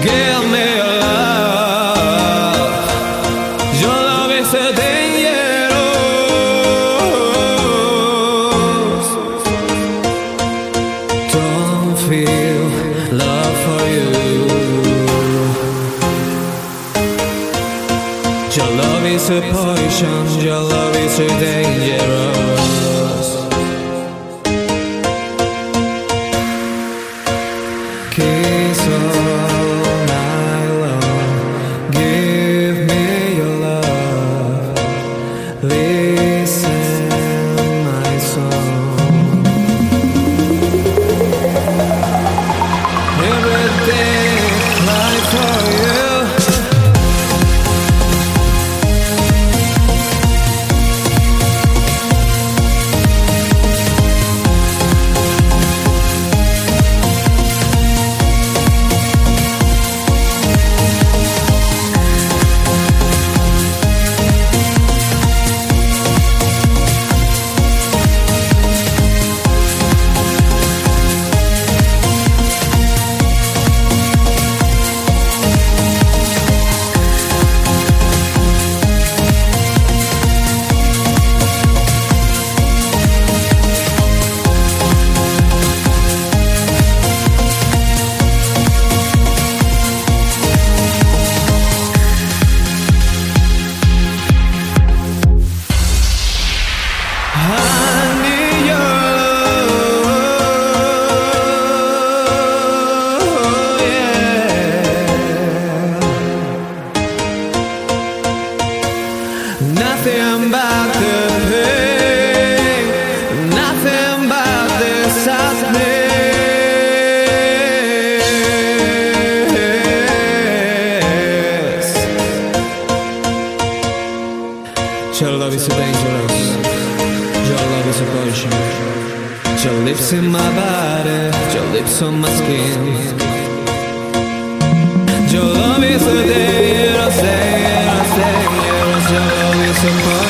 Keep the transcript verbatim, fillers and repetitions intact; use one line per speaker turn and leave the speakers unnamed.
Give me your love. Your love is so dangerous. Don't feel love for you. Your love is a poison. Your love is so dangerous. Kiss all night long. Give me your love. Listen my song. Every day cry for you. Nothing but the pain, nothing but the sadness. Your love is so dangerous. Your love is a poison. Your lips in my body, your lips on my skin. Your love is so dangerous, dangerous, dangerous. Your love is so poison.